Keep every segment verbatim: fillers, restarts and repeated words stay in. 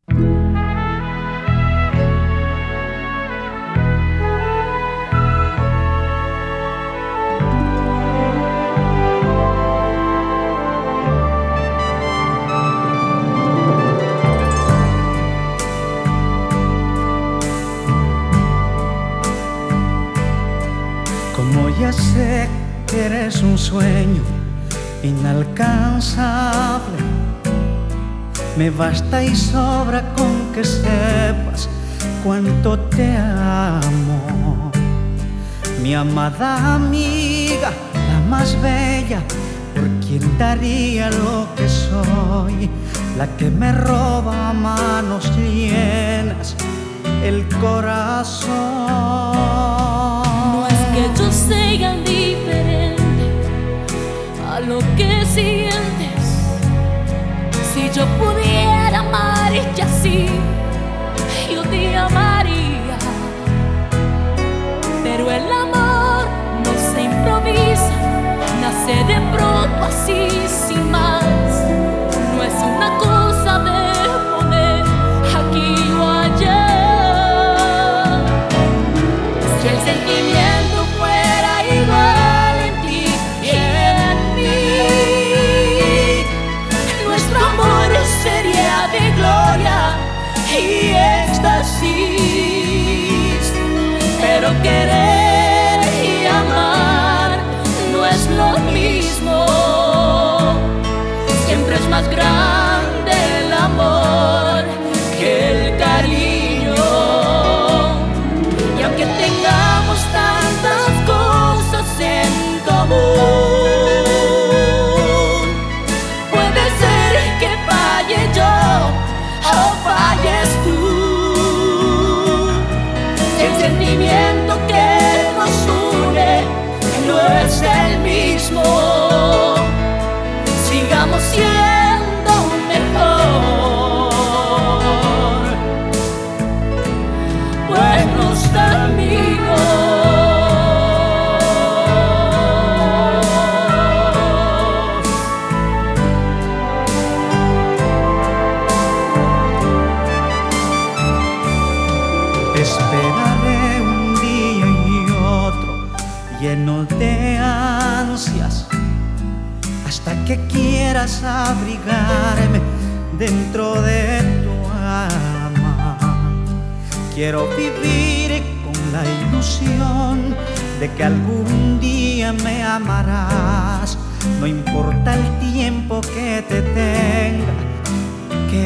Como ya sé que eres un sueño inalcanzable, me basta y sobra con que sepas cuánto te amo. Mi amada amiga, la más bella, por quien daría lo que soy, la que me roba a manos llenas el corazón. Que yo sea diferente a lo que sientes. Si yo pudiera amarte así, yo te amaría. Pero el amor no se improvisa, nace de pronto así sin más. No es una cosa de poner aquí o allá. Si el sentimiento y éxtasis, pero querer y amar no es lo mismo. Siempre es más grande el amor que el cariño. Y aunque tengamos tantas cosas en común, puede ser que falle yo o falles tú. Si el sentimiento que nos une no es el mismo, sigamos siendo mejor buenos amigos. Esperaré un día y otro lleno de ansias hasta que quieras abrigarme dentro de tu alma. Quiero vivir con la ilusión de que algún día me amarás, no importa el tiempo que te tenga que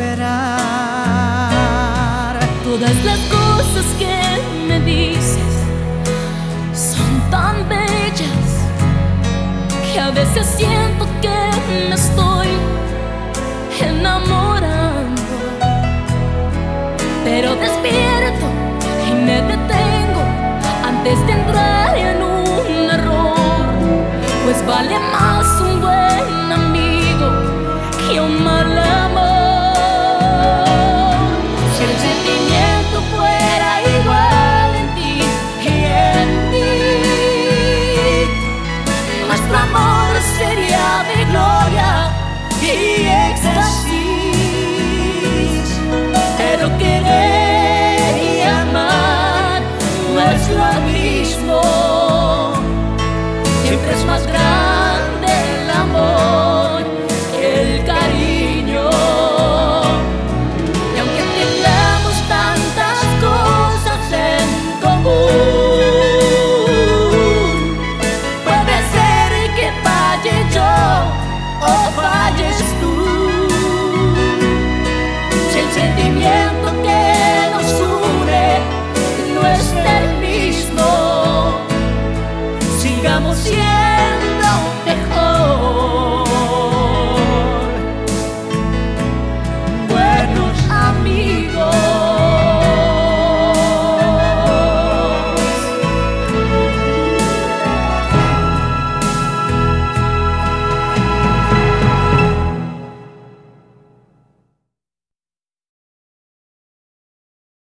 esperar. Todas las cosas que me dices son tan bellas que a veces siento que me estoy enamorando. Pero despierto y me detengo antes de entrar en un error, pues vale más un buen amigo que un mal amor. Y éxtasis, pero querer y amar no es lo mismo. Siempre es más grande el amor que el cariño. Y aunque tengamos tantas cosas en común, puede ser que falle yo o falles tú. Si el sentimiento que nos une no es el mismo, sigamos siendo